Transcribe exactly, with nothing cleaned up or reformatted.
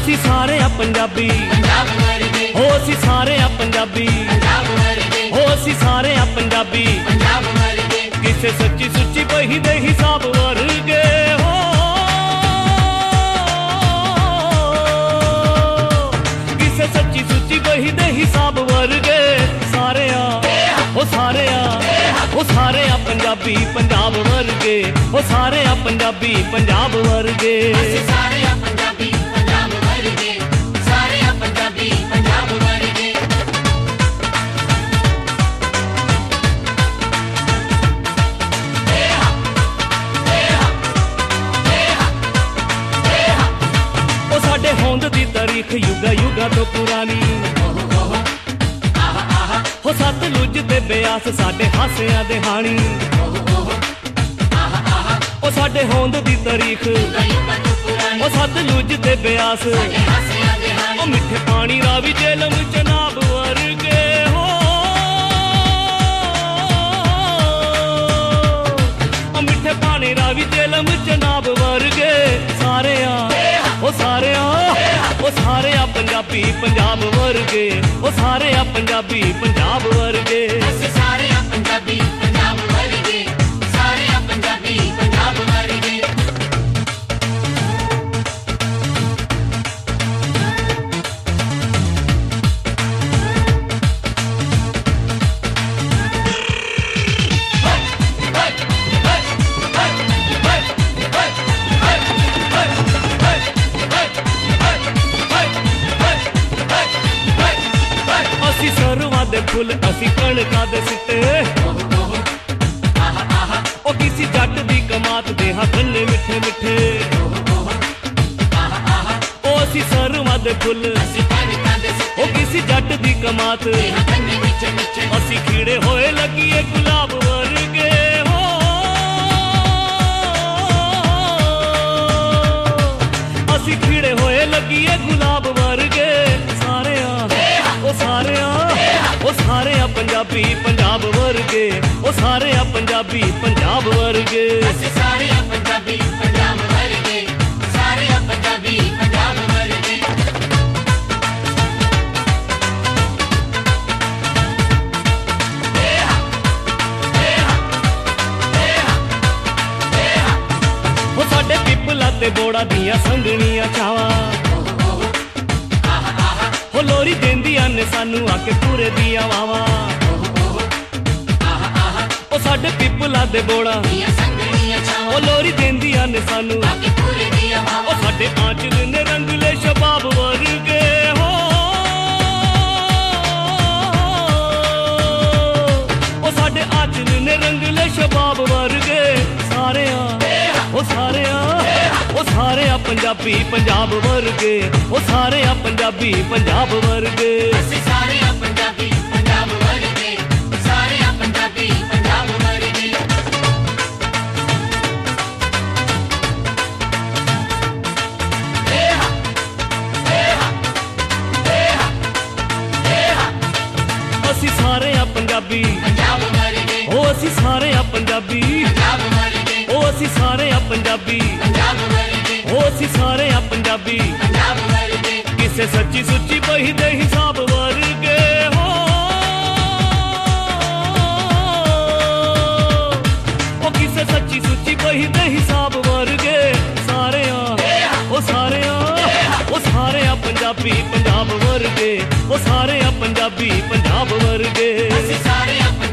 ਅਸੀਂ ਸਾਰੇ ਆ ਪੰਜਾਬੀ ਪੰਜਾਬ ਵਰਗੇ ਹੋ ਅਸੀਂ ਸਾਰੇ ਆ ਪੰਜਾਬੀ ਪੰਜਾਬ ਵਰਗੇ ਹੋ ਅਸੀਂ ਸਾਰੇ ਆ ਪੰਜਾਬੀ ਪੰਜਾਬ ਵਰਗੇ ਕਿਸੇ ਸੱਚੀ ਸੁੱਚੀ ਬਹੀ ਦੇ ਹਿਸਾਬ ਵਰਗੇ ਹੋ ਕਿਸੇ ਸੱਚੀ ਸੁੱਚੀ ਬਹੀ ਦੇ ਹਿਸਾਬ ਵਰਗੇ ਸਾਰੇ ਆ ਉਹ ਸਾਰੇ ਆ ਉਹ ਸਾਰੇ ਆ ਪੰਜਾਬੀ ਪੰਜਾਬ ਵਰਗੇ ਉਹ ਸਾਰੇ ਆ ਪੰਜਾਬੀ ਪੰਜਾਬ ਵਰਗੇ ਅਸੀਂ ਸਾਰੇ ਆ ਪੰਜਾਬੀ ਪੰਜਾਬ ਵਰਗੇ ਸਾਰੇ ਆ ਪੰਜਾਬੀ ਪੰਜਾਬ ਵਰਗੇ ਉਹ ਸਾਡੇ ਹੋਂਦ ਦੀ ਤਾਰੀਖ ਯੁਗਾ ਯੁਗਾ ਤੋਂ ਪੁਰਾਣੀ ਹੋ ਸਤਲੁਜ ਤੇ ਬਿਆਸ ਸਾਡੇ ਹਾਸਿਆਂ ਦੇ ਹਾਣੀ ਉਹ ਸਾਡੇ ਹੋਂਦ ਦੀ ਤਾਰੀਖ ਉਹ ਸਤਲੁਜ ਤੇ ਬਿਆਸ ਉਹ ਮਿੱਠੇ ਪਾਣੀ ਰਾਵੀ ਜੇਲਮ ਚਨਾਬ ਵਰਗੇ ਹੋ ਉਹ ਮਿੱਠੇ ਪਾਣੀ ਰਾਵੀ ਜੇਲਮ ਚਨਾਬ ਵਰਗੇ ਸਾਰੇ ਆ ਉਹ ਸਾਰੇ ਆ ਉਹ ਸਾਰੇ ਆ ਪੰਜਾਬੀ ਪੰਜਾਬ ਵਰਗੇ ਉਹ ਸਾਰੇ ਆ ਪੰਜਾਬੀ ਪੰਜਾਬ ਵਰਗੇ ਅਸੀਂ ਸਾਰੇ ਆ ਪੰਜਾਬੀ ਪੰਜਾਬ ਵਰਗੇ ਸਾਰੇ ਆ ਪੰਜਾਬੀ ਪੰਜਾਬ ਵਰਗੇ ਅਸੀਂ ਸਰਵਾਂ ਦੇ ਫੁੱਲ ਅਸੀਂ ਕਣਕਾਂ ਦੇ ਸਿੱਟੇ ਉਹ ਕਿਸੇ ਜੱਟ ਦੀ ਕਮਾਤ ਦੇ ਹਾਂ ਗੰਨੇ ਮਿੱਠੇ ਮਿੱਠੇ ਉਹ ਅਸੀਂ ਸਰਵਾਂ ਦੇ ਫੁੱਲ ਅਸੀਂ ਕਣਕਾਂ ਦੇ ਉਹ ਕਿਸੇ ਜੱਟ ਦੀ ਕਮਾਤ ਕੰਨੇ ਵਿੱਚ ਵਿੱਚ ਅਸੀਂ ਖੀੜੇ ਹੋਏ ਲੱਗੀਏ ਗੁਲਾਬ ਵਰਗੇ ਹੋ ਅਸੀਂ ਖੀੜੇ ਹੋਏ ਲੱਗੀਏ ਗੁਲਾਬ ਵਰਗੇ ਸਾਰੇ ਆ ਉਹ ਸਾਰੇ ਆ ਉਹ ਸਾਰੇ ਆ ਪੰਜਾਬੀ ਪੰਜਾਬ ਵਰਗੇ ਉਹ ਸਾਰੇ ਆ ਪੰਜਾਬੀ ਪੰਜਾਬ ਵਰਗੇ ਅਸੀਂ ਸਾਰੇ ਆ ਪੰਜਾਬੀ ਪੰਜਾਬ ਵਰਗੇ ਸਾਰੇ ਆ ਪੰਜਾਬੀ ਪੰਜਾਬ ਵਰਗੇ ਉਹ ਸਾਡੇ ਪਿੱਪਲਾਂ ਤੇ ਬੋੜਾ ਦੀਆਂ ਸੰਗਣੀਆਂ ਚਾਵਾਂ ਹੋ ਲੋਰੀ ਦੇਂਦੀਆਂ ਨੇ ਸਾਨੂੰ ਆ ਕੇ ਪੂਰੇ ਦੀਆਂ ਵਾਵਾਂ ਉਹ ਸਾਡੇ ਪਿੱਪਲਾਂ ਦੇ ਬੋੜਾ ਦੀਆਂ ਸੰਗਣੀਆਂ ਛਾਵਾਂ ਉਹ ਲੋਰੀ ਦੇਂਦੀਆਂ ਨੇ ਸਾਨੂੰ ਆ ਕੇ ਪੂਰੇ ਦੀਆਂ ਉਹ ਵਾਵਾਂ ਸਾਡੇ ਆਂਚਲ ਨੇ ਰੰਗਲੇ ਸ਼ਬਾਬ ਵਰਗੇ ਹੋ ਉਹ ਸਾਡੇ ਆਂਚਲ ਨੇ ਰੰਗਲੇ ਸ਼ਬਾਬ ਵਰਗੇ ਸਾਰੇ ਆ ਉਹ ਸਾਰੇ ਆ ਉਹ ਸਾਰੇ ਆ ਪੰਜਾਬੀ ਪੰਜਾਬ ਵਰਗੇ ਉਹ ਸਾਰੇ ਆ ਪੰਜਾਬੀ ਪੰਜਾਬ ਵਰਗੇ ਅਸੀਂ ਸਾਰੇ ਆ ਪੰਜਾਬੀ ਪੰਜਾਬ ਵਰਗੇ ਸਾਰੇ ਆ ਪੰਜਾਬੀ ਪੰਜਾਬ ਵਰਗੇ ਅਸੀਂ ਸਾਰੇ ਆ ਪੰਜਾਬੀ ਪੰਜਾਬ ਵਰਗੇ ਉਹ ਅਸੀਂ ਸਾਰੇ ਆ ਪੰਜਾਬੀ ਪੰਜਾਬ ਵਰਗੇ ਉਹ ਅਸੀਂ ਸਾਰੇ ਆ ਪੰਜਾਬੀ ਪੰਜਾਬ ਵਰਗੇ ਉਹ ਅਸੀਂ ਸਾਰੇ ਆ ਪੰਜਾਬੀ ਪੰਜਾਬ ਵਰਗੇ ਕਿਸੇ ਸੱਚੀ ਸੁੱਚੀ ਬਹੀ ਦੇ ਹਿਸਾਬ ਵਰਗੇ ਹੋ ਉਹ ਕਿਸੇ ਸੱਚੀ ਸੁੱਚੀ ਬਹੀ ਦੇ ਹਿਸਾਬ ਵਰਗੇ ਸਾਰੇ ਆ ਉਹ ਸਾਰੇ ਆ ਉਹ ਸਾਰੇ ਆ ਪੰਜਾਬੀ ਪੰਜਾਬ ਵਰਗੇ ਉਹ ਸਾਰੇ ਆ ਪੰਜਾਬੀ ਪੰਜਾਬ ਵਰਗੇ ਅਸੀਂ ਸਾਰੇ ਆ